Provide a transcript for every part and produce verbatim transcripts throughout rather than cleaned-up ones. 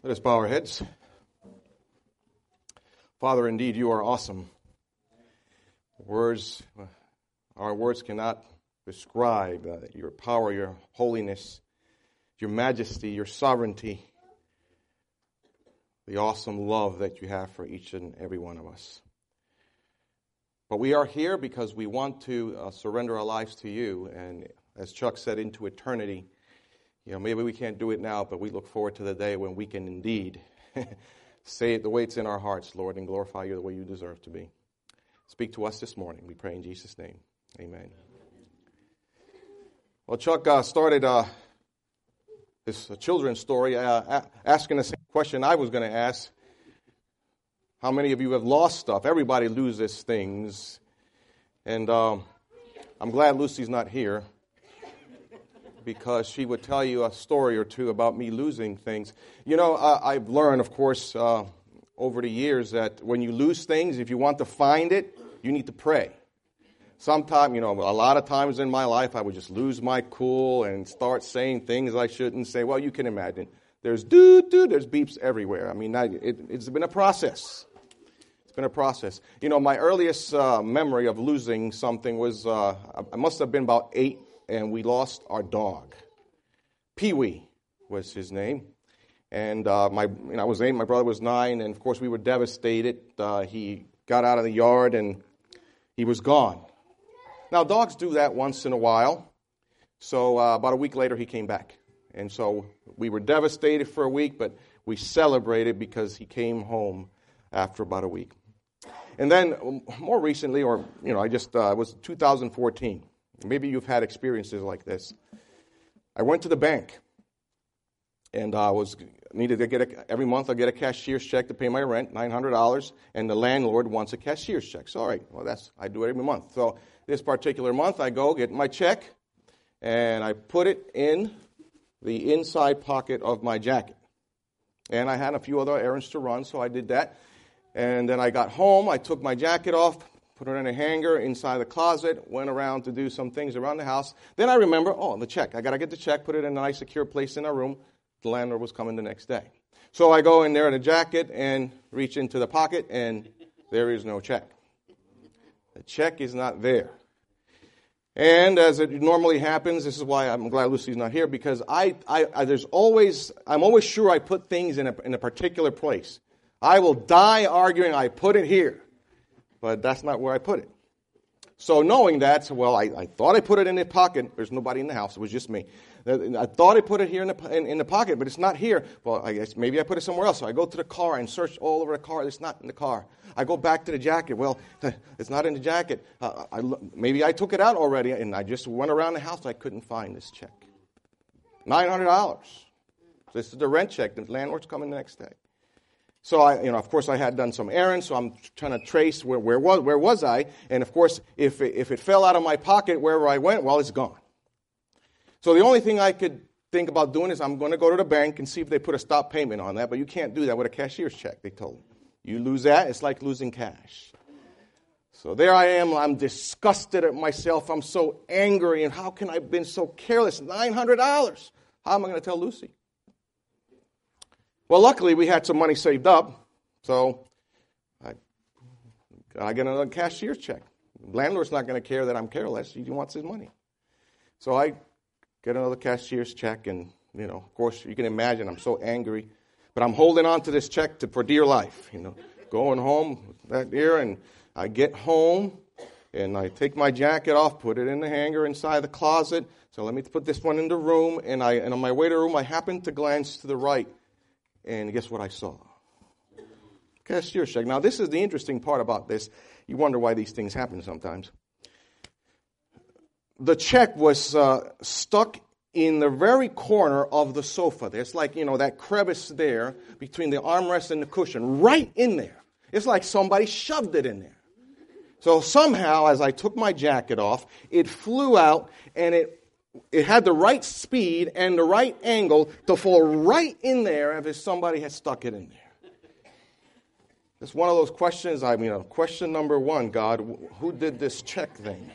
Let us bow our heads. Father, indeed, you are awesome. Words, our words cannot describe uh, your power, your holiness, your majesty, your sovereignty, the awesome love that you have for each and every one of us. But we are here because we want to uh, surrender our lives to you, and as Chuck said, into eternity. You know, maybe we can't do it now, but we look forward to the day when we can indeed say it the way it's in our hearts, Lord, and glorify you the way you deserve to be. Speak to us this morning. We pray in Jesus' name. Amen. Well, Chuck uh, started uh, this uh, children's story uh, a- asking the same question I was going to ask. How many of you have lost stuff? Everybody loses things. And um, I'm glad Lucy's not here, because she would tell you a story or two about me losing things. You know, uh, I've learned, of course, uh, over the years that when you lose things, if you want to find it, you need to pray. Sometimes, you know, a lot of times in my life, I would just lose my cool and start saying things I shouldn't say. Well, you can imagine. There's doo-doo, there's beeps everywhere. I mean, I, it, it's been a process. It's been a process. You know, my earliest uh, memory of losing something was, uh, I must have been about eight, and we lost our dog. Pee-wee was his name. And uh, my, you know, I was eight, my brother was nine, and of course we were devastated. Uh, he got out of the yard and he was gone. Now, dogs do that once in a while. So uh, about a week later he came back. And so we were devastated for a week, but we celebrated because he came home after about a week. And then more recently, or, you know, I just, uh, it was two thousand fourteen. Maybe you've had experiences like this. I went to the bank, and I was needed to get a, every month I get a cashier's check to pay my rent, nine hundred dollars, and the landlord wants a cashier's check. So, all right, well, that's I do it every month. So this particular month, I go get my check, and I put it in the inside pocket of my jacket. And I had a few other errands to run, so I did that. And then I got home, I took my jacket off, put it in a hanger inside the closet, went around to do some things around the house. Then I remember, oh, the check. I got to get the check, put it in a nice, secure place in our room. The landlord was coming the next day. So I go in there in the jacket and reach into the pocket, and there is no check. The check is not there. And as it normally happens, this is why I'm glad Lucy's not here, because I, I, I there's always, I'm always sure I put things in a, in a particular place. I will die arguing I put it here. But that's not where I put it. So knowing that, so, well, I, I thought I put it in the pocket. There's nobody in the house. It was just me. I thought I put it here in the, in, in the pocket, but it's not here. Well, I guess maybe I put it somewhere else. So I go to the car and search all over the car. It's not in the car. I go back to the jacket. Well, it's not in the jacket. Uh, I, maybe I took it out already, and I just went around the house. I couldn't find this check. nine hundred dollars. This is the rent check. The landlord's coming the next day. So I, you know, of course, I had done some errands, so I'm trying to trace where, where was where was I, and of course, if it, if it fell out of my pocket wherever I went, well, it's gone. So the only thing I could think about doing is I'm going to go to the bank and see if they put a stop payment on that, but you can't do that with a cashier's check. They told me, you lose that, it's like losing cash. So there I am. I'm disgusted at myself. I'm so angry, and how can I have been so careless? nine hundred dollars. How am I going to tell Lucy? Well, luckily, we had some money saved up, so I, I get another cashier's check. The landlord's not going to care that I'm careless. He wants his money. So I get another cashier's check, and, you know, of course, you can imagine I'm so angry. But I'm holding on to this check to, for dear life, you know, going home that year, and I get home, and I take my jacket off, put it in the hanger inside the closet. So let me put this one in the room, and, I, and on my way to the room, I happen to glance to the right. And guess what I saw? Cashier's check. Now, this is the interesting part about this. You wonder why these things happen sometimes. The check was uh, stuck in the very corner of the sofa. There's like, you know, that crevice there between the armrest and the cushion, right in there. It's like somebody shoved it in there. So somehow, as I took my jacket off, it flew out, and it It had the right speed and the right angle to fall right in there as if somebody had stuck it in there. It's one of those questions, I mean, uh, question number one, God, who did this check thing?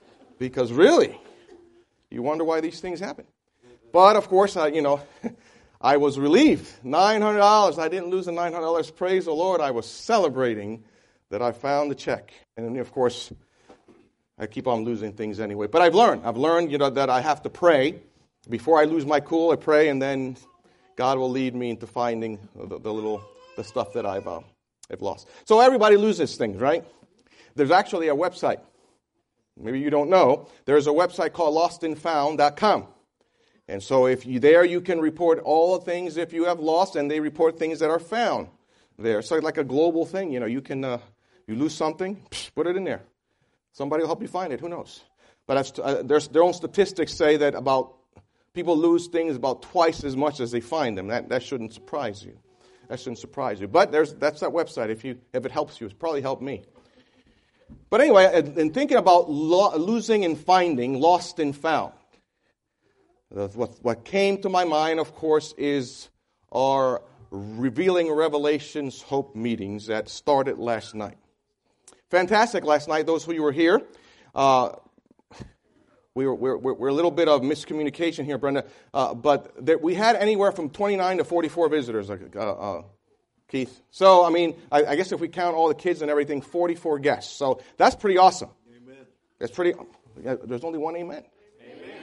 Because really, you wonder why these things happen. But, of course, I, you know, I was relieved. nine hundred dollars. I didn't lose the nine hundred dollars. Praise the Lord. I was celebrating that I found the check. And then, of course, I keep on losing things anyway. But I've learned. I've learned, you know, that I have to pray. Before I lose my cool, I pray, and then God will lead me into finding the, the little, the stuff that I've, uh, I've lost. So everybody loses things, right? There's actually a website. Maybe you don't know. There's a website called lost and found dot com. And so if you there, you can report all the things if you have lost, and they report things that are found there. So it's like a global thing. You know, you can, uh, you lose something, psh, put it in there. Somebody will help you find it. Who knows? But that's, uh, there's, their own statistics say that about people lose things about twice as much as they find them. That that shouldn't surprise you. That shouldn't surprise you. But there's that's that website. If you if it helps you, it's probably helped me. But anyway, in thinking about lo- losing and finding, lost and found, what what came to my mind, of course, is our Revealing Revelations Hope meetings that started last night. Fantastic last night. Those who were here. Uh, We were, we're, we're a little bit of miscommunication here, Brenda, uh, but there, we had anywhere from twenty-nine to forty-four visitors, uh, uh, Keith. So, I mean, I, I guess if we count all the kids and everything, forty-four guests. So that's pretty awesome. Amen. That's pretty. There's only one amen. Amen.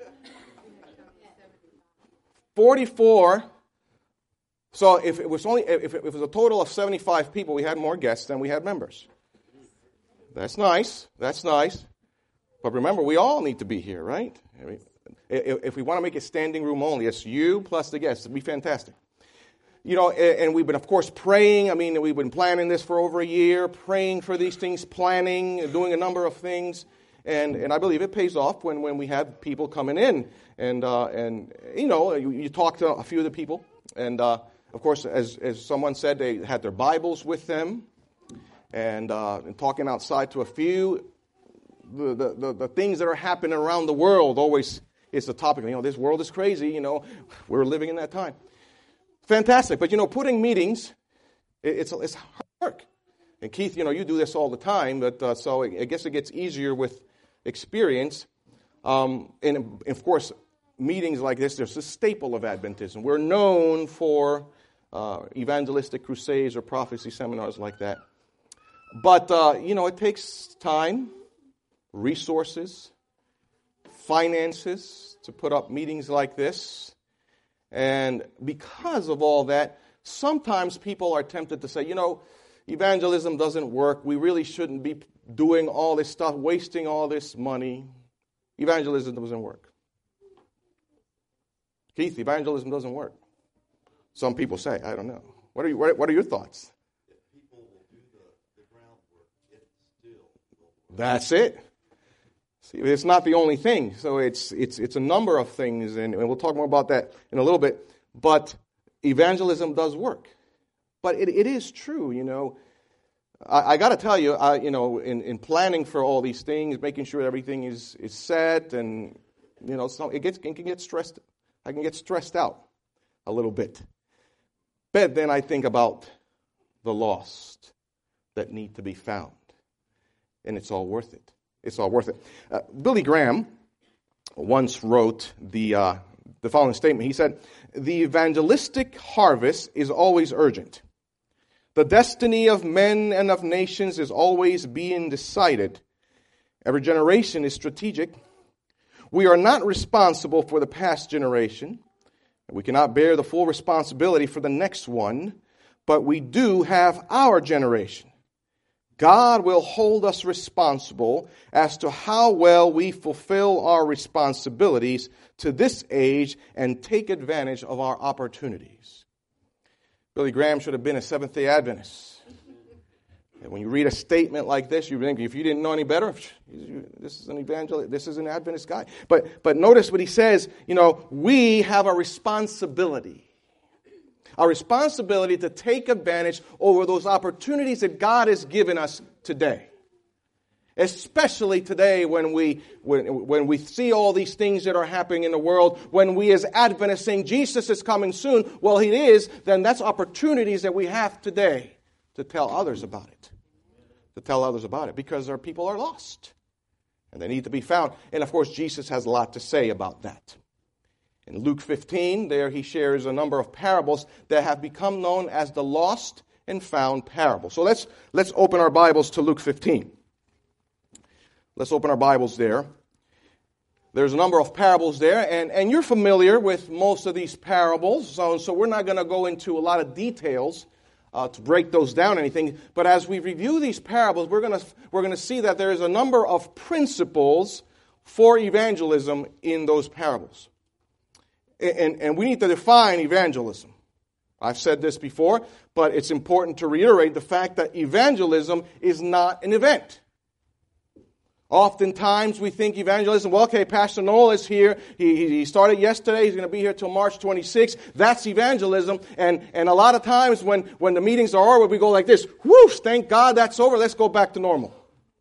forty-four. So if it was only if it was a total of seventy-five people, we had more guests than we had members. That's nice. That's nice. But remember, we all need to be here, right? I mean, if we want to make it standing room only, it's you plus the guests. It'd be fantastic. You know, and we've been, of course, praying. I mean, we've been planning this for over a year, praying for these things, planning, doing a number of things. And and I believe it pays off when, when we have people coming in. And, uh, and you know, you, you talk to a few of the people. And, uh, of course, as, as someone said, they had their Bibles with them. And, uh, and talking outside to a few. The, the, the, the things that are happening around the world always is the topic. You know, this world is crazy, you know. We're living in that time. Fantastic. But, you know, putting meetings, it, it's, it's hard work. And Keith, you know, you do this all the time, but uh, so I guess it gets easier with experience. Um, and, of course, meetings like this, there's a staple of Adventism. We're known for uh, evangelistic crusades or prophecy seminars like that. But, uh, you know, it takes time, resources, finances to put up meetings like this. And because of all that, sometimes people are tempted to say, you know, evangelism doesn't work. We really shouldn't be doing all this stuff, wasting all this money. Evangelism doesn't work. Keith, evangelism doesn't work. Some people say, I don't know. What are you, what are your thoughts? If people will do the, the groundwork, it still will. That's it. See, it's not the only thing. So it's it's it's a number of things, and, and we'll talk more about that in a little bit. But evangelism does work. But it, it is true, you know. I, I got to tell you, I, you know, in, in planning for all these things, making sure everything is, is set, and you know, so it gets it can get stressed. I can get stressed out a little bit. But then I think about the lost that need to be found, and it's all worth it. It's all worth it. Uh, Billy Graham once wrote the uh, the following statement. He said, "The evangelistic harvest is always urgent. The destiny of men and of nations is always being decided. Every generation is strategic. We are not responsible for the past generation. We cannot bear the full responsibility for the next one, but we do have our generation. God will hold us responsible as to how well we fulfill our responsibilities to this age and take advantage of our opportunities." Billy Graham should have been a Seventh-day Adventist. And when you read a statement like this, you think, if you didn't know any better, this is an evangelist, this is an Adventist guy. But but notice what he says, you know, we have a responsibility. A responsibility to take advantage over those opportunities that God has given us today. Especially today when we when, when we see all these things that are happening in the world, when we as Adventists saying Jesus is coming soon, well, He is, then that's opportunities that we have today to tell others about it. To tell others about it, because our people are lost. And they need to be found. And of course, Jesus has a lot to say about that. In Luke fifteen, there he shares a number of parables that have become known as the lost and found parable. So let's let's open our Bibles to Luke fifteen. Let's open our Bibles there. There's a number of parables there, and, and you're familiar with most of these parables, so, so we're not going to go into a lot of details uh, to break those down or anything. But as we review these parables, we're going to we're going to see that there is a number of principles for evangelism in those parables. And, and we need to define evangelism. I've said this before, but it's important to reiterate the fact that evangelism is not an event. Oftentimes we think evangelism, well, okay, Pastor Noel is here. He, he started yesterday. He's going to be here till March twenty-sixth. That's evangelism. And, and a lot of times when, when the meetings are over, we go like this, whoosh, thank God that's over. Let's go back to normal.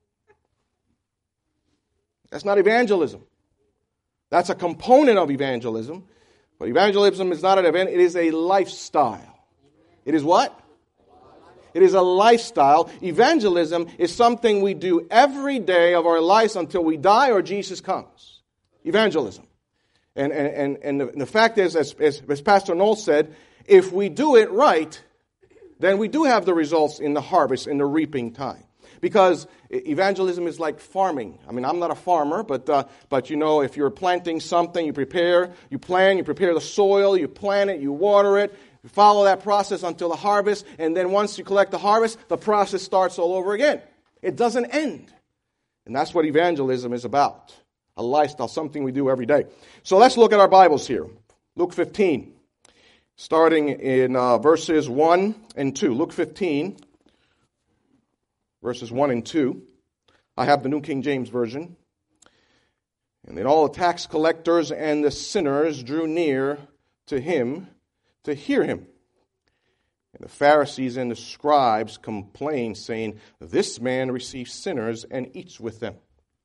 That's not evangelism. That's a component of evangelism. But evangelism is not an event. It is a lifestyle. It is what? It is a lifestyle. Evangelism is something we do every day of our lives until we die or Jesus comes. Evangelism. And, and, and, and the, the fact is, as, as, as Pastor Noel said, if we do it right, then we do have the results in the harvest, in the reaping time. Because evangelism is like farming. I mean, I'm not a farmer, but uh, but you know, if you're planting something, you prepare, you plant, you prepare the soil, you plant it, you water it, you follow that process until the harvest, and then once you collect the harvest, the process starts all over again. It doesn't end. And that's what evangelism is about. A lifestyle, something we do every day. So let's look at our Bibles here. Luke fifteen, starting in uh, verses one and two. Luke fifteen. Verses one and two. I have the New King James Version. And then all the tax collectors and the sinners drew near to him to hear him. And the Pharisees and the scribes complained, saying, this man receives sinners and eats with them.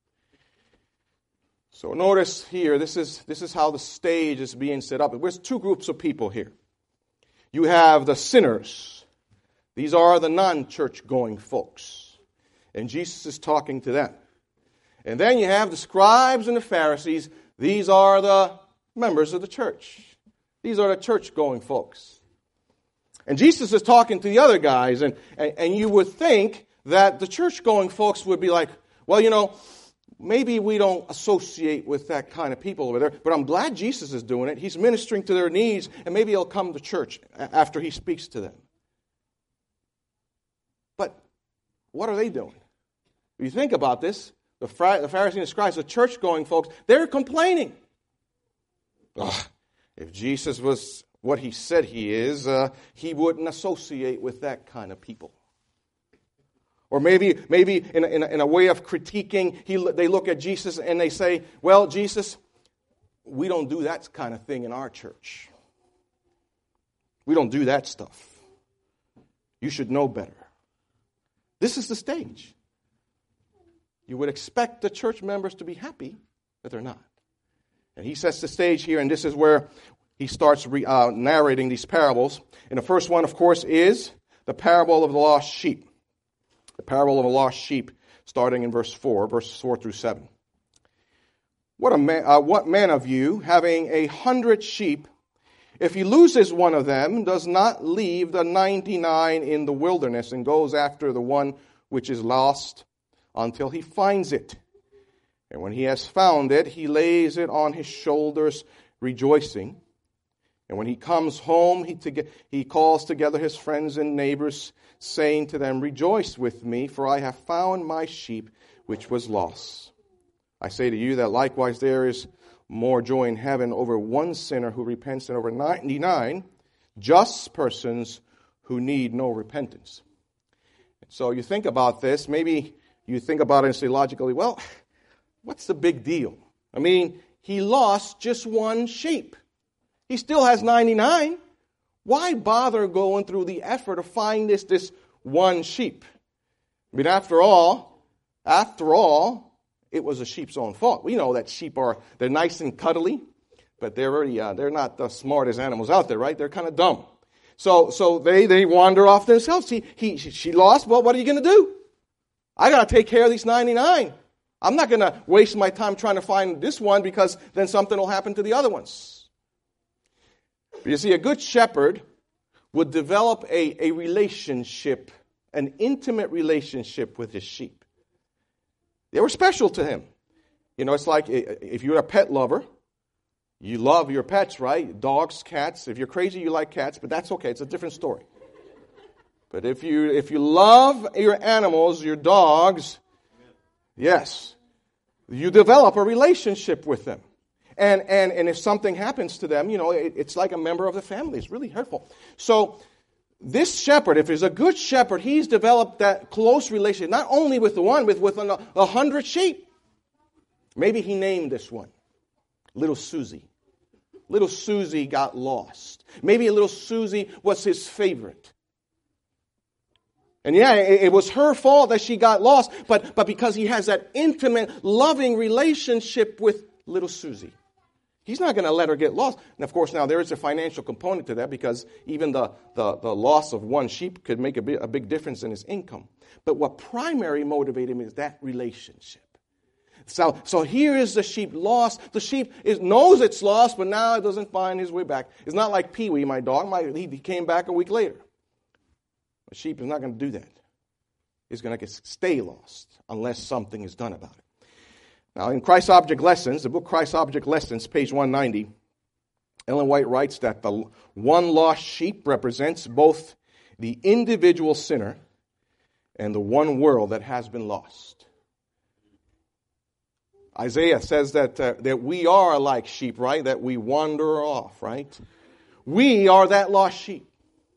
So notice here, this is, this is how the stage is being set up. There's two groups of people here. You have the sinners. These are the non-church going folks. And Jesus is talking to them. And then you have the scribes and the Pharisees. These are the members of the church. These are the church-going folks. And Jesus is talking to the other guys. And, and, and you would think that the church-going folks would be like, well, you know, maybe we don't associate with that kind of people over there. But I'm glad Jesus is doing it. He's ministering to their needs. And maybe he'll come to church after he speaks to them. But what are they doing? If you think about this, the Pharisees and the scribes, the church-going folks, they're complaining. Ugh, if Jesus was what he said he is, uh, he wouldn't associate with that kind of people. Or maybe maybe in a, in a, in a way of critiquing, he, they look at Jesus and they say, well, Jesus, we don't do that kind of thing in our church. We don't do that stuff. You should know better. This is the stage. You would expect the church members to be happy, but they're not. And he sets the stage here, and this is where he starts re, uh, narrating these parables. And the first one, of course, is the parable of the lost sheep. The parable of a lost sheep, starting in verse four, verses four through seven. What a man, uh, what man of you, having a hundred sheep, if he loses one of them, does not leave the ninety-nine in the wilderness and goes after the one which is lost until he finds it. And when he has found it, he lays it on his shoulders, rejoicing. And when he comes home, he, to- he calls together his friends and neighbors, saying to them, rejoice with me, for I have found my sheep which was lost. I say to you that likewise there is more joy in heaven over one sinner who repents than over ninety-nine just persons who need no repentance. So you think about this, maybe you think about it and say logically, well, what's the big deal? I mean, he lost just one sheep. He still has ninety-nine. Why bother going through the effort to find this, this one sheep? I mean, after all, after all, it was a sheep's own fault. We know that sheep are, they're nice and cuddly, but they're really, uh, they're not the smartest animals out there, right? They're kind of dumb. So, so they, they wander off themselves. He, he, she lost. Well, what are you going to do? I got to take care of these ninety-nine. I'm not going to waste my time trying to find this one because then something will happen to the other ones. You see, a good shepherd would develop a, a relationship, an intimate relationship with his sheep. They were special to him. You know, it's like if you're a pet lover, you love your pets, right? Dogs, cats. If you're crazy, you like cats, but that's okay. It's a different story. But if you if you love your animals, your dogs, yes, you develop a relationship with them. And and and if something happens to them, you know, it, it's like a member of the family. It's really hurtful. So this shepherd, if he's a good shepherd, he's developed that close relationship, not only with the one, with, with a, a hundred sheep. Maybe he named this one Little Susie. Little Susie got lost. Maybe Little Susie was his favorite. And yeah, it, it was her fault that she got lost, but, but because he has that intimate, loving relationship with Little Susie, he's not going to let her get lost. And of course, now there is a financial component to that because even the, the, the loss of one sheep could make a big, a big difference in his income. But what primarily motivated him is that relationship. So, so here is the sheep lost. The sheep is, knows it's lost, but now it doesn't find his way back. It's not like Pee-wee, my dog. My, he, he came back a week later. A sheep is not going to do that. It's going to stay lost unless something is done about it. Now, in Christ Object Lessons, the book Christ Object Lessons, page one ninety, Ellen White writes that the one lost sheep represents both the individual sinner and the one world that has been lost. Isaiah says that uh, that we are like sheep, right? That we wander off, right? We are that lost sheep.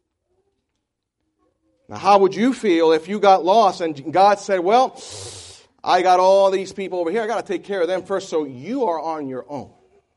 Now, how would you feel if you got lost and God said, well, I got all these people over here. I got to take care of them first, so you are on your own.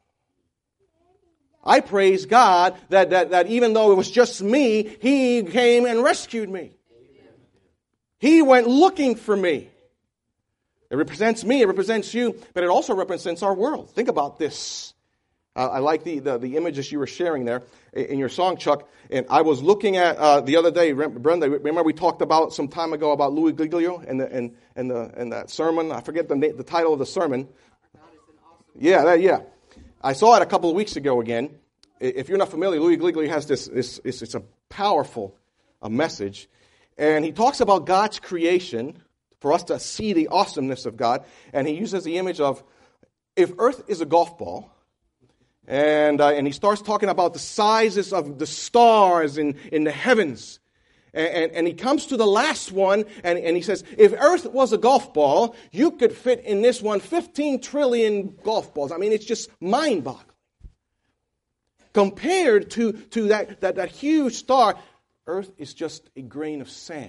I praise God that, that, that even though it was just me, He came and rescued me. He went looking for me. It represents me, it represents you, but it also represents our world. Think about this. Uh, I like the, the, the images you were sharing there in your song, Chuck. And I was looking at uh, the other day, Brenda, remember we talked about some time ago about Louis Giglio and the, and, and, the, and that sermon? I forget the, the title of the sermon. Yeah, that, yeah. I saw it a couple of weeks ago again. If you're not familiar, Louis Giglio has this, this, this it's a powerful a message. And he talks about God's creation for us to see the awesomeness of God. And he uses the image of, if Earth is a golf ball, and uh, and he starts talking about the sizes of the stars in, in the heavens. And, and, and he comes to the last one, and, and he says, if Earth was a golf ball, you could fit in this one fifteen trillion golf balls. I mean, it's just mind-boggling. Compared to, to that, that, that huge star, Earth is just a grain of sand.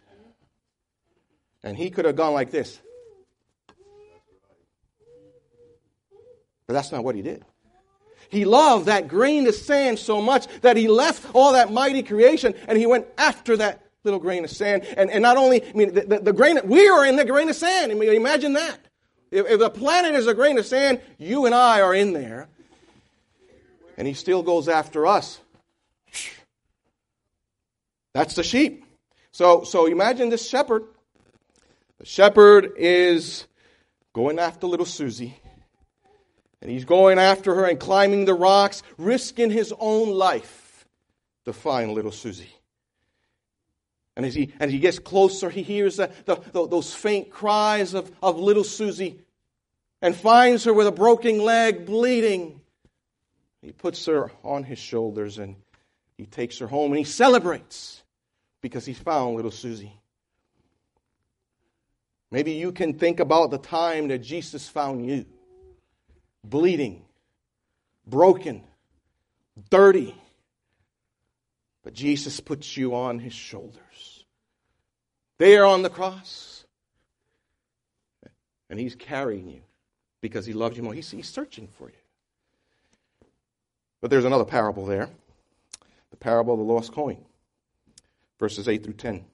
And he could have gone like this. But that's not what he did. He loved that grain of sand so much that he left all that mighty creation and he went after that little grain of sand. And, and not only, I mean, the, the, the grain, we are in the grain of sand. I mean, imagine that. If, if the planet is a grain of sand, you and I are in there. And he still goes after us. That's the sheep. So, so imagine this shepherd. The shepherd is going after little Susie. And he's going after her and climbing the rocks, risking his own life to find little Susie. And as he, as he gets closer, he hears the, the, the, those faint cries of, of little Susie and finds her with a broken leg, bleeding. He puts her on his shoulders and he takes her home and he celebrates because he found little Susie. Maybe you can think about the time that Jesus found you. Bleeding, broken, dirty. But Jesus puts you on His shoulders. There on the cross. And He's carrying you because He loves you more. He's, he's searching for you. But there's another parable there. The parable of the lost coin. Verses eight through ten.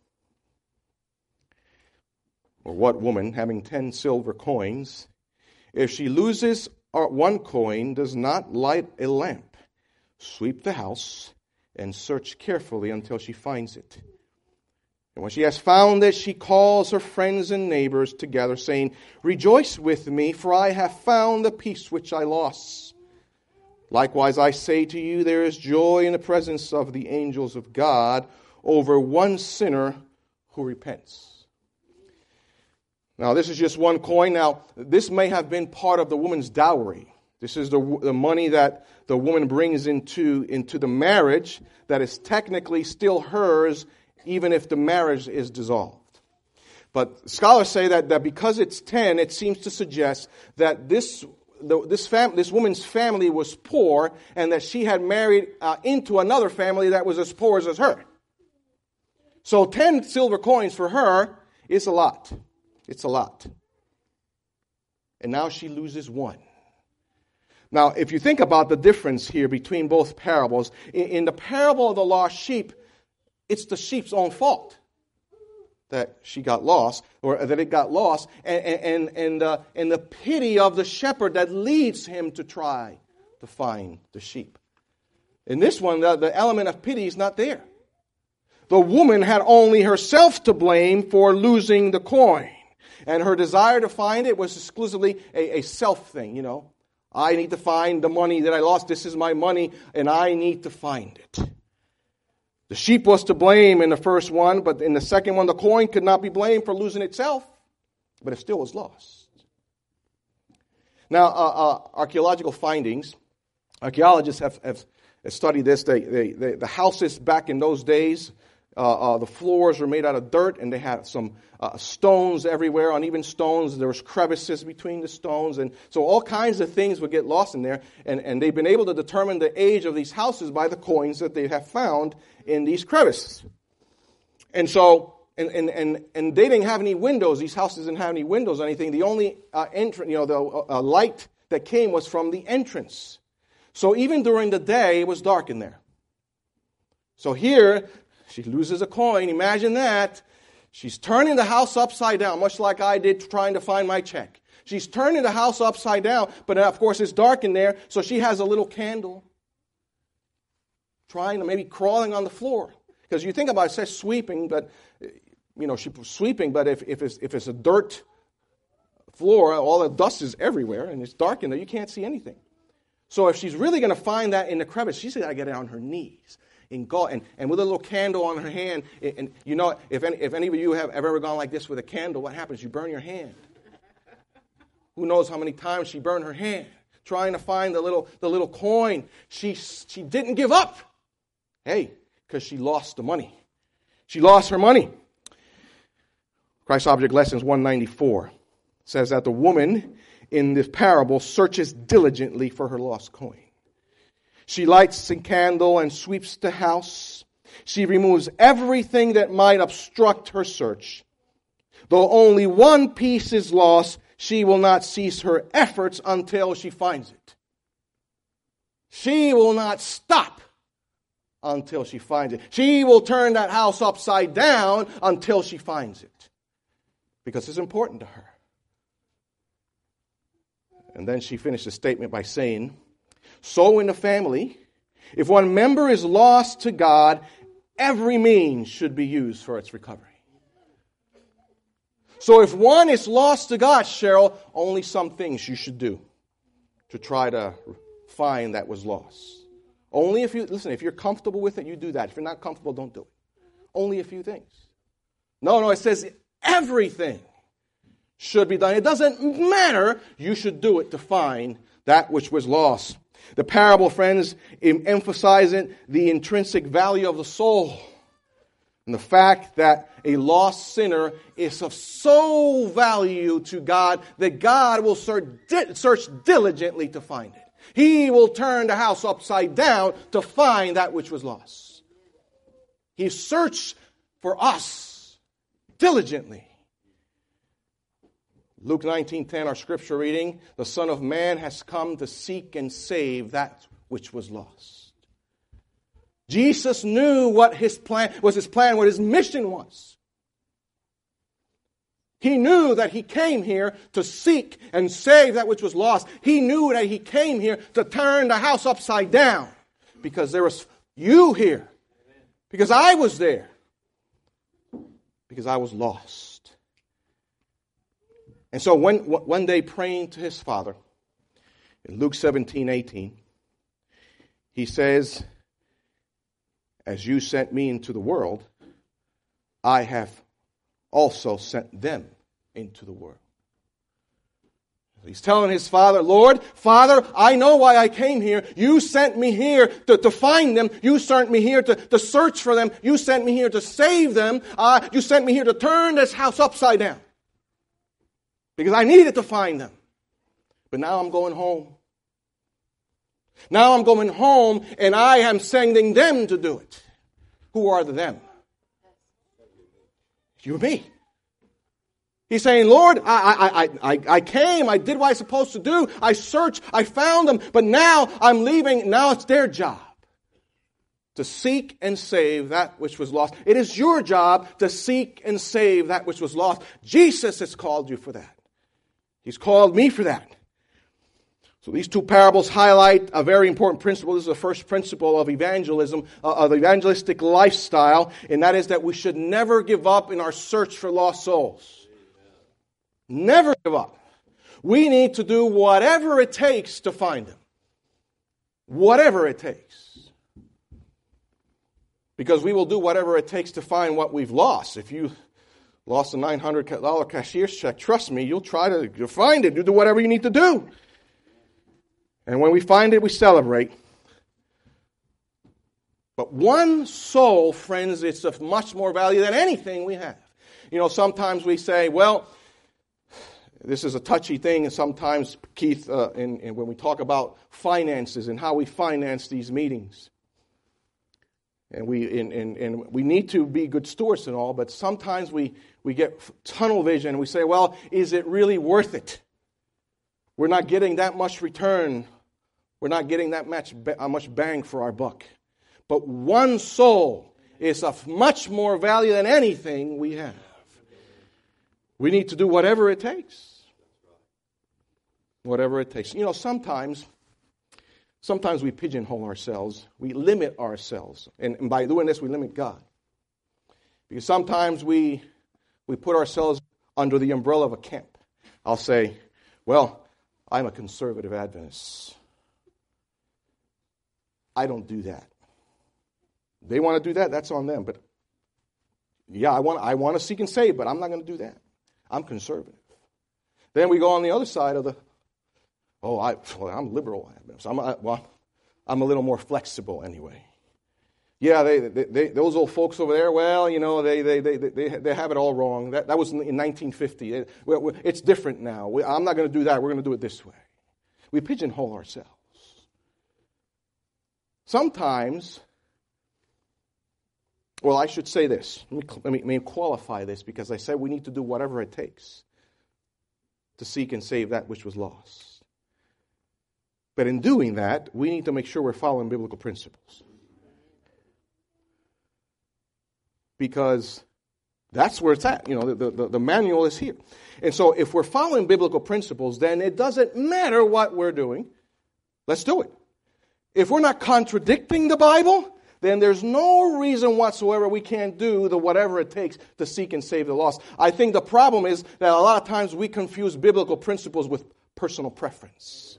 Or what woman, having ten silver coins, if she loses one coin, does not light a lamp, sweep the house, and search carefully until she finds it. And when she has found it, she calls her friends and neighbors together, saying, rejoice with me, for I have found the piece which I lost. Likewise, I say to you, there is joy in the presence of the angels of God over one sinner who repents. Now, this is just one coin. Now, this may have been part of the woman's dowry. This is the, the money that the woman brings into, into the marriage that is technically still hers, even if the marriage is dissolved. But scholars say that, that because it's ten, it seems to suggest that this the, this fam, this woman's family was poor, and that she had married uh, into another family that was as poor as her. So ten silver coins for her is a lot. It's a lot. And now she loses one. Now, if you think about the difference here between both parables, in, in the parable of the lost sheep, it's the sheep's own fault that she got lost, or that it got lost, and and and, uh, and the pity of the shepherd that leads him to try to find the sheep. In this one, the, the element of pity is not there. The woman had only herself to blame for losing the coin, and her desire to find it was exclusively a, a self thing. You know, I need to find the money that I lost. This is my money, and I need to find it. The sheep was to blame in the first one, but in the second one, the coin could not be blamed for losing itself, but it still was lost. Now, uh, uh, archaeological findings, archaeologists have, have studied this. They, they, they, the houses back in those days, uh, uh, the floors were made out of dirt, and they had some uh, stones everywhere, uneven stones. There was crevices between the stones, and so all kinds of things would get lost in there. And, and they've been able to determine the age of these houses by the coins that they have found in these crevices. And so, and, and, and, and they didn't have any windows. These houses didn't have any windows or anything. The only uh, entrance, you know, the uh, light that came was from the entrance. So even during the day, it was dark in there. So here, she loses a coin. Imagine that. She's turning the house upside down, much like I did trying to find my check. She's turning the house upside down, but of course it's dark in there, so she has a little candle, trying to maybe crawling on the floor. Because you think about it, it says sweeping, but, you know, she was sweeping, but if, if, it's, if it's a dirt floor, all the dust is everywhere, and it's dark in there, you can't see anything. So if she's really going to find that in the crevice, she's got to get on her knees. In God, and, and with a little candle on her hand, and, and you know, if any, if any of you have, have ever gone like this with a candle, what happens? You burn your hand. Who knows how many times she burned her hand trying to find the little the little coin. She she didn't give up. Hey, because she lost the money. She lost her money. Christ Object Lessons one ninety-four says that the woman in this parable searches diligently for her lost coin. She lights a candle and sweeps the house. She removes everything that might obstruct her search. Though only one piece is lost, she will not cease her efforts until she finds it. She will not stop until she finds it. She will turn that house upside down until she finds it, because it's important to her. And then she finished the statement by saying, so in the family, if one member is lost to God, every means should be used for its recovery. So if one is lost to God, Cheryl, only some things you should do to try to find that was lost. Only if you, listen, if you're comfortable with it, you do that. If you're not comfortable, don't do it. Only a few things. No, no, it says everything should be done. It doesn't matter. You should do it to find that which was lost. The parable, friends, emphasizing the intrinsic value of the soul and the fact that a lost sinner is of so value to God that God will search, search diligently to find it. He will turn the house upside down to find that which was lost. He searched for us diligently. Luke nineteen ten, our scripture reading, the Son of Man has come to seek and save that which was lost. Jesus knew what his plan was, his plan, what his mission was. He knew that he came here to seek and save that which was lost. He knew that he came here to turn the house upside down, because there was you here, because I was there, because I was lost. And so when, one day praying to his Father, in Luke seventeen eighteen, He says, as you sent me into the world, I have also sent them into the world. He's telling his father, Lord, Father, I know why I came here. You sent me here to, to find them. You sent me here to, to search for them. You sent me here to save them. Uh, you sent me here to turn this house upside down. Because I needed to find them. But now I'm going home. Now I'm going home and I am sending them to do it. Who are the them? You and me. He's saying, Lord, I, I, I, I came, I did what I was supposed to do, I searched, I found them, but now I'm leaving, now it's their job to seek and save that which was lost. It is your job to seek and save that which was lost. Jesus has called you for that. He's called me for that. So these two parables highlight a very important principle. This is the first principle of evangelism, uh, of evangelistic lifestyle, and that is that we should never give up in our search for lost souls. Never give up. We need to do whatever it takes to find them. Whatever it takes. Because we will do whatever it takes to find what we've lost. If you lost a nine hundred dollars cashier's check, trust me, you'll try to find it. You do whatever you need to do. And when we find it, we celebrate. But one soul, friends, it's of much more value than anything we have. You know, sometimes we say, well, this is a touchy thing, and sometimes, Keith, uh, in, in when we talk about finances and how we finance these meetings, and we in, in, and we need to be good stewards and all, but sometimes we, we get tunnel vision, and we say, well, is it really worth it? We're not getting that much return. We're not getting that much, uh, much bang for our buck. But one soul is of much more value than anything we have. We need to do whatever it takes. Whatever it takes. You know, sometimes, sometimes we pigeonhole ourselves. We limit ourselves. And, and by doing this, we limit God. Because sometimes we, we put ourselves under the umbrella of a camp. I'll say, well, I'm a conservative Adventist. I don't do that. They want to do that, that's on them. But yeah, I want, I want to seek and save, but I'm not going to do that. I'm conservative. Then we go on the other side of the, oh, I, well, I'm liberal. I'm, I, well, I'm a little more flexible anyway. Yeah, they, they, they, those old folks over there, well, you know, they, they, they, they, they have it all wrong. That, that was in nineteen fifty. It, it's different now. We, I'm not going to do that. We're going to do it this way. We pigeonhole ourselves. Sometimes, well, I should say this. Let me, let me, let me qualify this, because I said we need to do whatever it takes to seek and save that which was lost. But in doing that, we need to make sure we're following biblical principles. Because that's where it's at. You know, the, the, the manual is here. And so if we're following biblical principles, then it doesn't matter what we're doing. Let's do it. If we're not contradicting the Bible, then there's no reason whatsoever we can't do the whatever it takes to seek and save the lost. I think the problem is that a lot of times we confuse biblical principles with personal preference.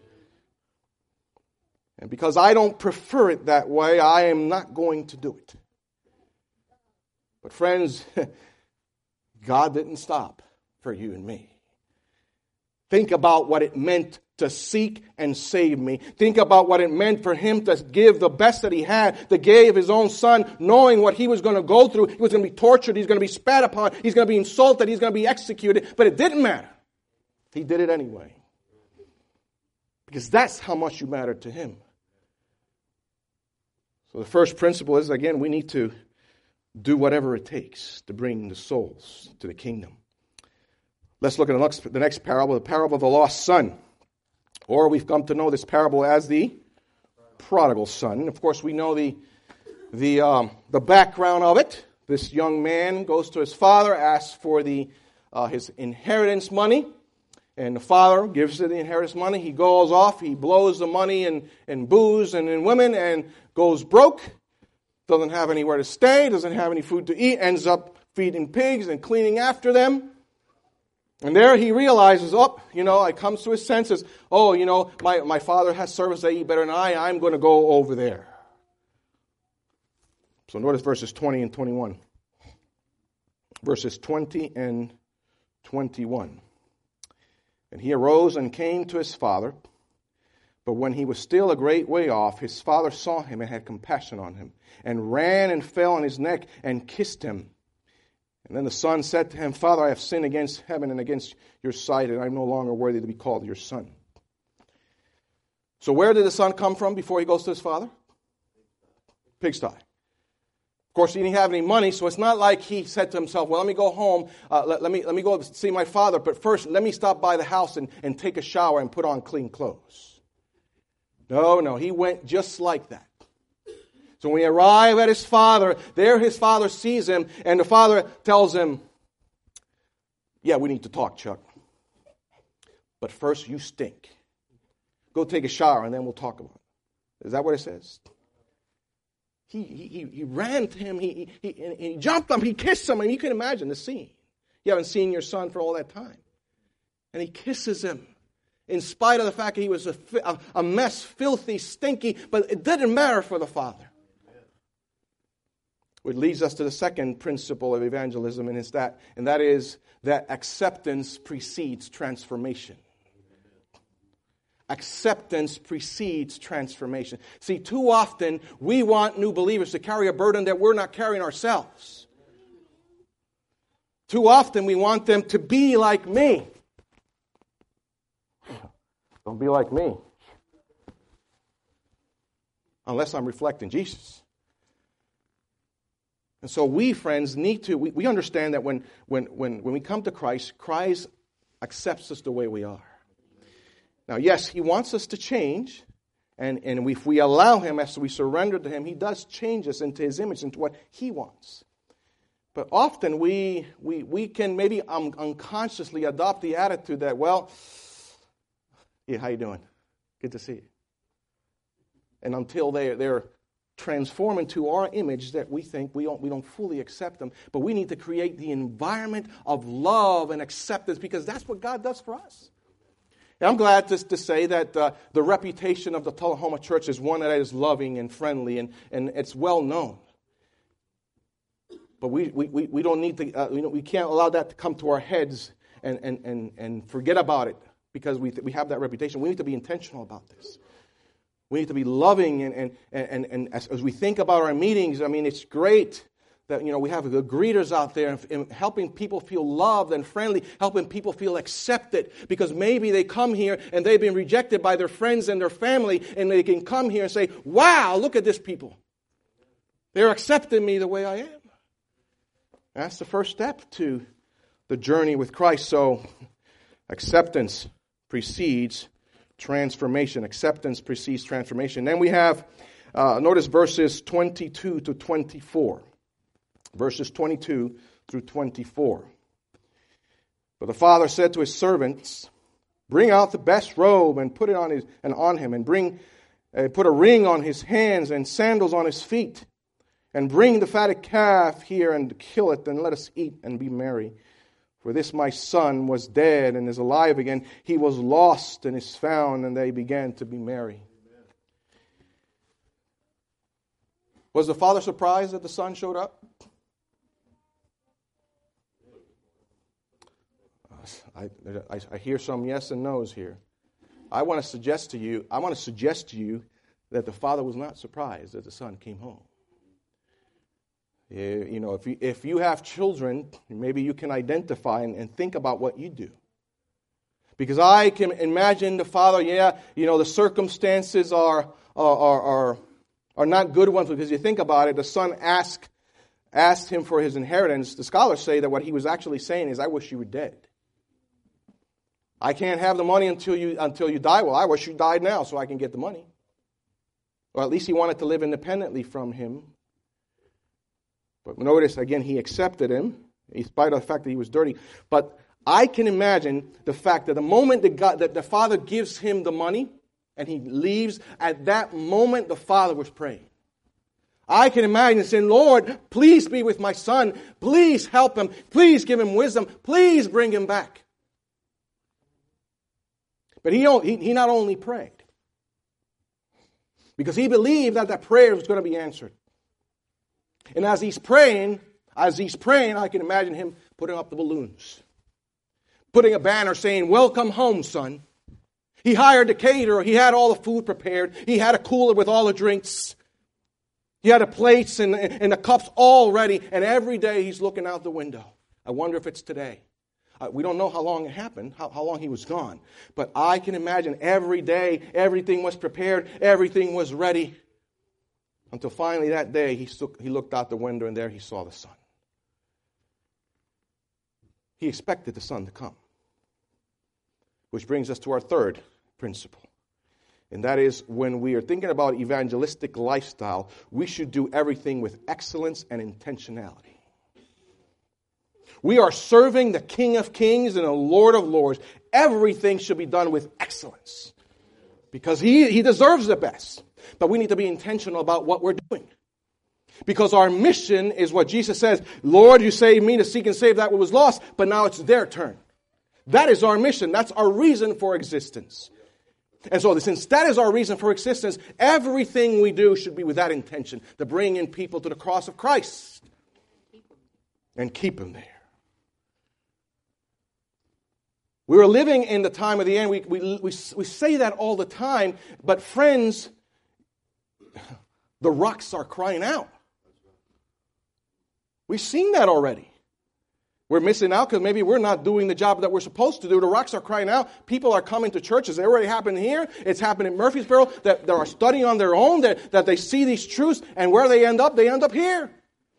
And because I don't prefer it that way, I am not going to do it. But friends, God didn't stop for you and me. Think about what it meant to seek and save me. Think about what it meant for him to give the best that he had, to give his own son, knowing what he was going to go through. He was going to be tortured. He's going to be spat upon. He's going to be insulted. He's going to be executed. But it didn't matter. He did it anyway. Because that's how much you mattered to him. So the first principle is, again, we need to do whatever it takes to bring the souls to the kingdom. Let's look at the next, the next parable, the parable of the lost son. Or we've come to know this parable as the prodigal son. Of course, we know the, the, um, the background of it. This young man goes to his father, asks for the, uh, his inheritance money. And the father gives him the inheritance money. He goes off, he blows the money in, in booze and in women and goes broke. Doesn't have anywhere to stay, doesn't have any food to eat, ends up feeding pigs and cleaning after them. And there he realizes, oh, you know, he comes to his senses. Oh, you know, my, my father has servants that eat better than I. I'm going to go over there. So notice verses twenty and twenty-one. Verses twenty and twenty-one. And he arose and came to his father. But when he was still a great way off, his father saw him and had compassion on him, and ran and fell on his neck and kissed him. And then the son said to him, Father, I have sinned against heaven and against your sight, and I am no longer worthy to be called your son. So where did the son come from before he goes to his father? Pigsty. Of course, he didn't have any money, so it's not like he said to himself, well, let me go home, uh, let, let, me, let me go see my father, but first let me stop by the house and, and take a shower and put on clean clothes. No, no, he went just like that. So when he arrived at his father, there his father sees him, and the father tells him, yeah, we need to talk, Chuck. But first, you stink. Go take a shower, and then we'll talk about it. Is that what it says? He, he, he ran to him, he, he, he jumped him, he kissed him, and you can imagine the scene. You haven't seen your son for all that time. And he kisses him, in spite of the fact that he was a, a mess, filthy, stinky, but it didn't matter for the father. Which leads us to the second principle of evangelism, and, it's that, and that is that acceptance precedes transformation. Acceptance precedes transformation. See, too often we want new believers to carry a burden that we're not carrying ourselves. Too often we want them to be like me. Don't be like me. Unless I'm reflecting Jesus. And so we, friends, need to, we, we understand that when, when, when, when we come to Christ, Christ accepts us the way we are. Now, yes, he wants us to change, and, and if we allow him, as we surrender to him, he does change us into his image, into what he wants. But often we we, we can maybe um, unconsciously adopt the attitude that, well, yeah, how you doing? Good to see you. And until they, they're transformed into our image that we think we don't, we don't fully accept them, but we need to create the environment of love and acceptance, because that's what God does for us. And I'm glad to, to say that uh, the reputation of the Tullahoma Church is one that is loving and friendly, and, and it's well known. But we, we, we don't need to, uh, you know, we can't allow that to come to our heads and, and, and, and forget about it because we, we have that reputation. We need to be intentional about this. We need to be loving, and, and, and, and as, as we think about our meetings, I mean, it's great that, you know, we have the greeters out there and, and helping people feel loved and friendly, helping people feel accepted, because maybe they come here and they've been rejected by their friends and their family, and they can come here and say, wow, look at this people. They're accepting me the way I am. That's the first step to the journey with Christ. So acceptance precedes transformation. Acceptance precedes transformation. Then we have, uh, notice verses twenty-two to twenty-four. Verses twenty-two through twenty-four. But the father said to his servants, bring out the best robe and put it on his and on him, and bring uh, put a ring on his hands and sandals on his feet, and bring the fatted calf here and kill it, and let us eat and be merry. For this my son was dead and is alive again. He was lost and is found, and they began to be merry. Amen. Was the father surprised that the son showed up? I, I, I hear some yes and no's here. I want to suggest to you, I want to suggest to you that the father was not surprised that the son came home. You know, if you, if you have children, maybe you can identify and, and think about what you do. Because I can imagine the father, yeah, you know, the circumstances are are are, are not good ones, because you think about it, the son asked, asked him for his inheritance. The scholars say that what he was actually saying is, I wish you were dead. I can't have the money until you until you die. Well, I wish you died now so I can get the money. Or at least he wanted to live independently from him. But notice, again, he accepted him, in spite of the fact that he was dirty. But I can imagine the fact that the moment that, God, that the father gives him the money and he leaves, at that moment the father was praying. I can imagine saying, Lord, please be with my son. Please help him. Please give him wisdom. Please bring him back. But he, he, he not only prayed, because he believed that that prayer was going to be answered. And as he's praying, as he's praying, I can imagine him putting up the balloons, putting a banner saying, "Welcome home, son." He hired a caterer. He had all the food prepared. He had a cooler with all the drinks. He had the plates and, and the cups all ready. And every day he's looking out the window. I wonder if it's today. Uh, we don't know how long it happened, how, how long he was gone. But I can imagine every day everything was prepared. Everything was ready. Until finally that day he, took, he looked out the window and there he saw the sun. He expected the sun to come. Which brings us to our third principle. And that is, when we are thinking about evangelistic lifestyle, we should do everything with excellence and intentionality. We are serving the King of Kings and the Lord of Lords. Everything should be done with excellence. Because he, he deserves the best. But we need to be intentional about what we're doing. Because our mission is what Jesus says, "Lord, you saved me to seek and save that what was lost," but now it's their turn. That is our mission. That's our reason for existence. And so since that is our reason for existence, everything we do should be with that intention, to bring in people to the cross of Christ and keep them there. We are living in the time of the end. We, we, we, we say that all the time, but friends, the rocks are crying out. We've seen that already. We're missing out because maybe we're not doing the job that we're supposed to do. The rocks are crying out. People are coming to churches. It already happened here. It's happened in Murfreesboro. That they are studying on their own. That, that they see these truths. And where they end up, they end up here.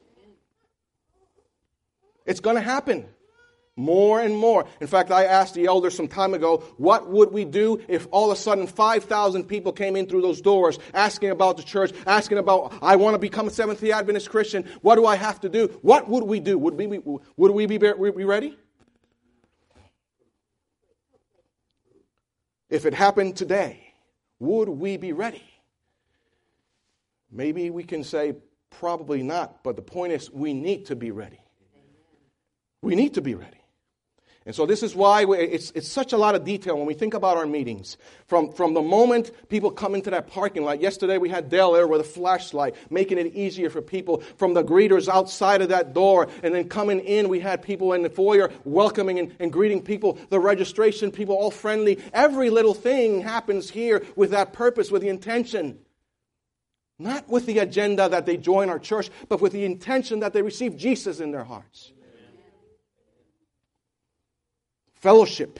It's going to happen. More and more. In fact, I asked the elders some time ago, what would we do if all of a sudden five thousand people came in through those doors asking about the church, asking about, "I want to become a Seventh-day Adventist Christian. What do I have to do?" What would we do? Would we be, would we be, would we be ready? If it happened today, would we be ready? Maybe we can say probably not, but the point is we need to be ready. We need to be ready. And so this is why we, it's, it's such a lot of detail when we think about our meetings. From, from the moment people come into that parking lot. Yesterday we had Dale there with a flashlight, making it easier for people. From the greeters outside of that door. And then coming in, we had people in the foyer welcoming and, and greeting people. The registration, people all friendly. Every little thing happens here with that purpose, with the intention. Not with the agenda that they join our church, but with the intention that they receive Jesus in their hearts. Fellowship.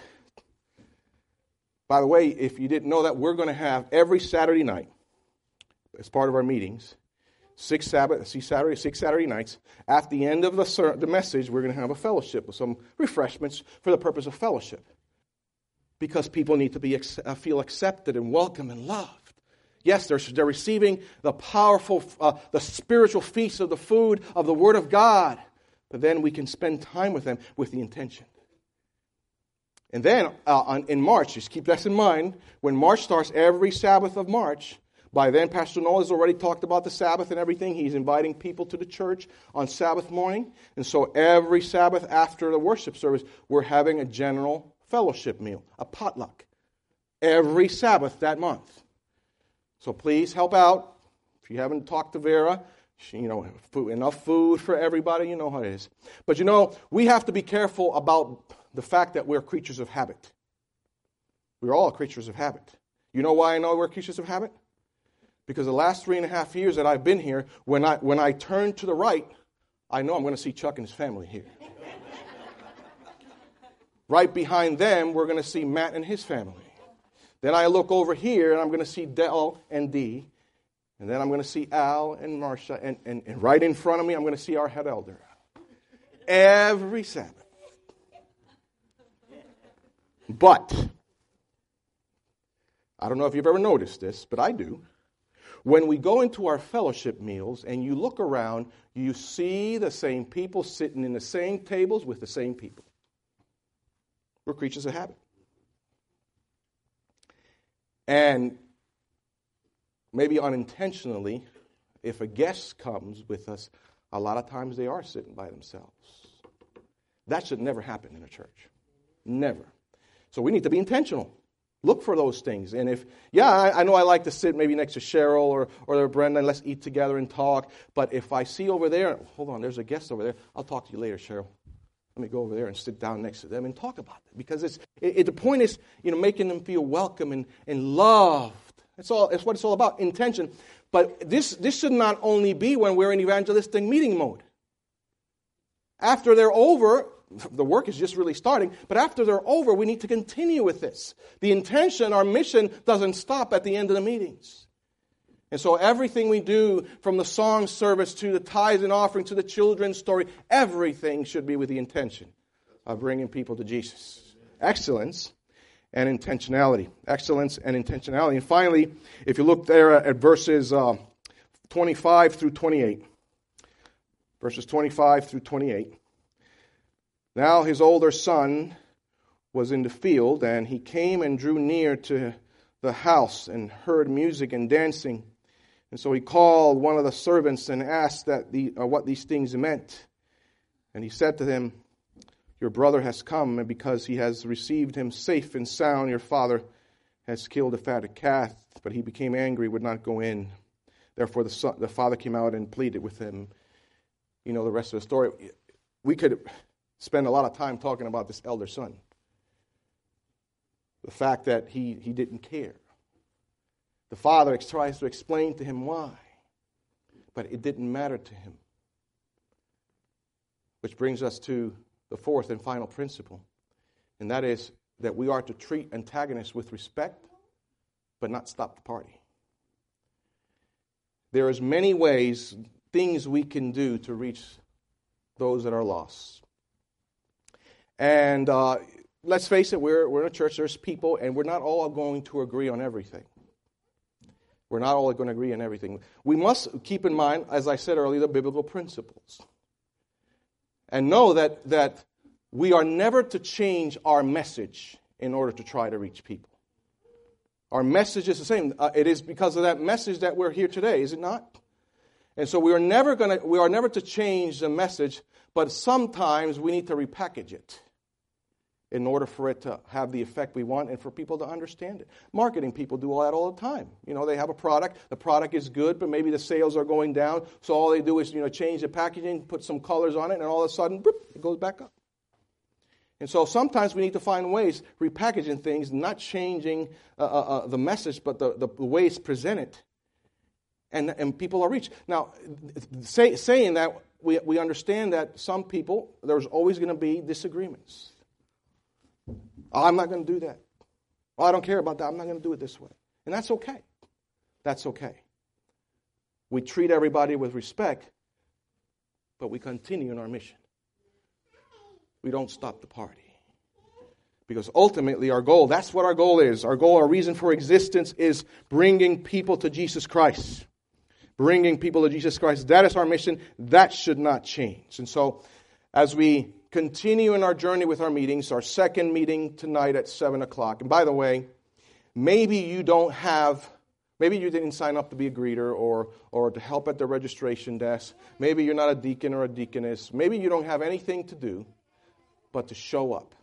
By the way, if you didn't know that, we're going to have every Saturday night, as part of our meetings, six Sabbath, see Saturday, six Saturday nights. At the end of the ser- the message, we're going to have a fellowship with some refreshments for the purpose of fellowship, because people need to be uh, feel accepted and welcome and loved. Yes, they're they're receiving the powerful, uh, the spiritual feast of the food of the Word of God, but then we can spend time with them with the intention. And then uh, on, in March, just keep this in mind, when March starts, every Sabbath of March, by then Pastor Noel has already talked about the Sabbath and everything. He's inviting people to the church on Sabbath morning. And so every Sabbath after the worship service, we're having a general fellowship meal, a potluck, every Sabbath that month. So please help out. If you haven't talked to Vera, she, you know, food, enough food for everybody, you know how it is. But you know, we have to be careful about the fact that we're creatures of habit. We're all creatures of habit. You know why I know we're creatures of habit? Because the last three and a half years that I've been here, when I when I turn to the right, I know I'm going to see Chuck and his family here. Right behind them, we're going to see Matt and his family. Then I look over here, and I'm going to see Del and Dee. And then I'm going to see Al and Marcia. And, and, and right in front of me, I'm going to see our head elder. Every Sabbath. But, I don't know if you've ever noticed this, but I do. When we go into our fellowship meals and you look around, you see the same people sitting in the same tables with the same people. We're creatures of habit. And maybe unintentionally, if a guest comes with us, a lot of times they are sitting by themselves. That should never happen in a church. Never. So we need to be intentional. Look for those things. And if, yeah, I, I know I like to sit maybe next to Cheryl or, or Brenda and let's eat together and talk. But if I see over there, hold on, there's a guest over there. I'll talk to you later, Cheryl. Let me go over there and sit down next to them and talk about it. Because it's it, it, the point is, you know, making them feel welcome and, and loved. That's all. That's what it's all about, intention. But this, this should not only be when we're in evangelistic meeting mode. After they're over, the work is just really starting, but after they're over, we need to continue with this. The intention, our mission, doesn't stop at the end of the meetings. And so everything we do, from the song service to the tithes and offering to the children's story, everything should be with the intention of bringing people to Jesus. Excellence and intentionality. Excellence and intentionality. And finally, if you look there at verses uh, twenty-five through twenty-eight. Verses twenty-five through twenty-eight. Now his older son was in the field, and he came and drew near to the house and heard music and dancing. And so he called one of the servants and asked that the, uh, what these things meant. And he said to him, your brother has come, and because he has received him safe and sound, your father has killed a fatted calf. But he became angry, would not go in. Therefore the, son, the father came out and pleaded with him. You know the rest of the story. We could spend a lot of time talking about this elder son. The fact that he, he didn't care. The father tries to explain to him why, but it didn't matter to him. Which brings us to the fourth and final principle, and that is that we are to treat antagonists with respect, but not stop the party. There is many ways, things we can do to reach those that are lost. And uh, let's face it, we're, we're in a church, there's people, and we're not all going to agree on everything. We're not all going to agree on everything. We must keep in mind, as I said earlier, the biblical principles. And know that, that we are never to change our message in order to try to reach people. Our message is the same. Uh, it is because of that message that we're here today, is it not? And so we are never going to we are never to change the message, but sometimes we need to repackage it in order for it to have the effect we want and for people to understand it. Marketing people do all that all the time. You know, they have a product, the product is good, but maybe the sales are going down, so all they do is, you know, change the packaging, put some colors on it, and all of a sudden, boop, it goes back up. And so sometimes we need to find ways, repackaging things, not changing uh, uh, the message, but the, the way it's presented. And, and people are reached. Now, say, saying that, we, we understand that some people, there's always going to be disagreements. Oh, I'm not going to do that. Oh, I don't care about that. I'm not going to do it this way. And that's okay. That's okay. We treat everybody with respect, but we continue in our mission. We don't stop the party. Because ultimately our goal, that's what our goal is. Our goal, our reason for existence is bringing people to Jesus Christ. Bringing people to Jesus Christ. That is our mission. That should not change. And so as we continue in our journey with our meetings, our second meeting tonight at seven o'clock. And by the way, maybe you don't have, maybe you didn't sign up to be a greeter or, or to help at the registration desk. Maybe you're not a deacon or a deaconess. Maybe you don't have anything to do but to show up.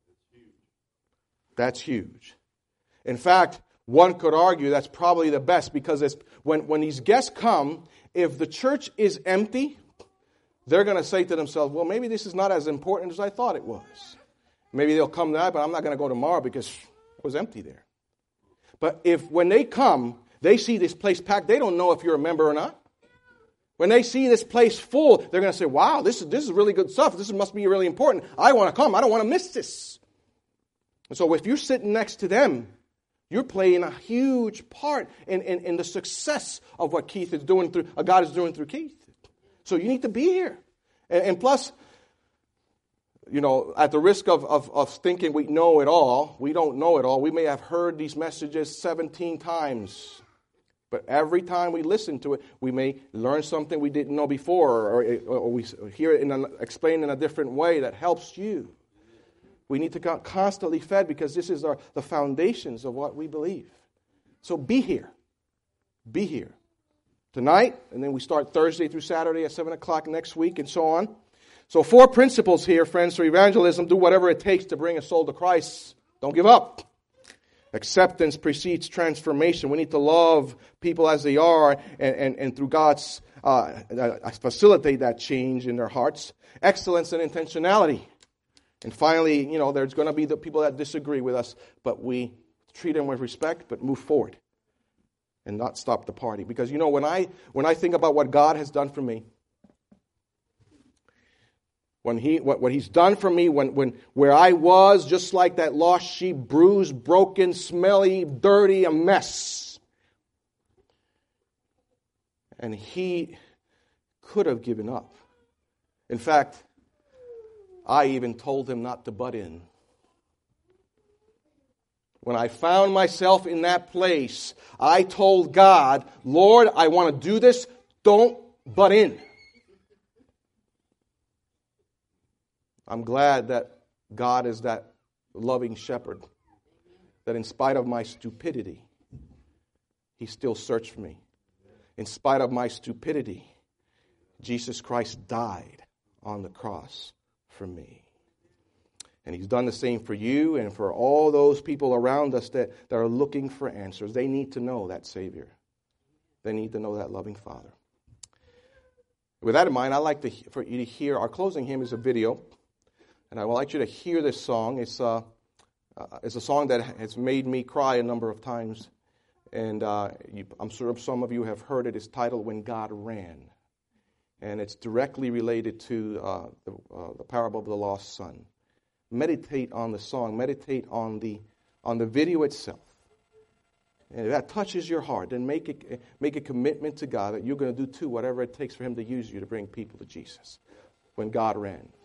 That's huge. In fact, one could argue that's probably the best because it's, when, when these guests come, if the church is empty, they're going to say to themselves, well, maybe this is not as important as I thought it was. Maybe they'll come tonight, but I'm not going to go tomorrow because it was empty there. But if when they come, they see this place packed, they don't know if you're a member or not. When they see this place full, they're going to say, wow, this is, this is really good stuff. This must be really important. I want to come. I don't want to miss this. And so if you're sitting next to them, you're playing a huge part in, in, in the success of what Keith is doing through, uh, God is doing through Keith. So you need to be here. And, and plus, you know, at the risk of, of, of thinking we know it all, we don't know it all. We may have heard these messages seventeen times. But every time we listen to it, we may learn something we didn't know before, or, or we hear it in an, explained in a different way that helps you. We need to be constantly fed because this is our, the foundations of what we believe. So be here. Be here. Tonight, and then we start Thursday through Saturday at seven o'clock next week and so on. So four principles here, friends, for evangelism. Do whatever it takes to bring a soul to Christ. Don't give up. Acceptance precedes transformation. We need to love people as they are, and, and, and through God's uh, uh, facilitate that change in their hearts. Excellence and intentionality. And finally, you know, there's going to be the people that disagree with us, but we treat them with respect, but move forward and not stop the party. Because, you know, when I when I think about what God has done for me, When he, what, what he's done for me, when, when, where I was, just like that lost sheep, bruised, broken, smelly, dirty, a mess. And he could have given up. In fact, I even told him not to butt in. When I found myself in that place, I told God, Lord, I want to do this, don't butt in. I'm glad that God is that loving shepherd, that in spite of my stupidity, he still searched for me. In spite of my stupidity, Jesus Christ died on the cross for me. And he's done the same for you and for all those people around us that, that are looking for answers. They need to know that Savior. They need to know that loving Father. With that in mind, I'd like to, for you to hear, our closing hymn is a video. And I would like you to hear this song. It's, uh, uh, it's a song that has made me cry a number of times. And uh, you, I'm sure some of you have heard it. It's titled When God Ran. And it's directly related to uh, the, uh, the parable of the lost son. Meditate on the song. Meditate on the, on the video itself. And if that touches your heart, then make it, make a commitment to God that you're going to do too whatever it takes for him to use you to bring people to Jesus. When God Ran.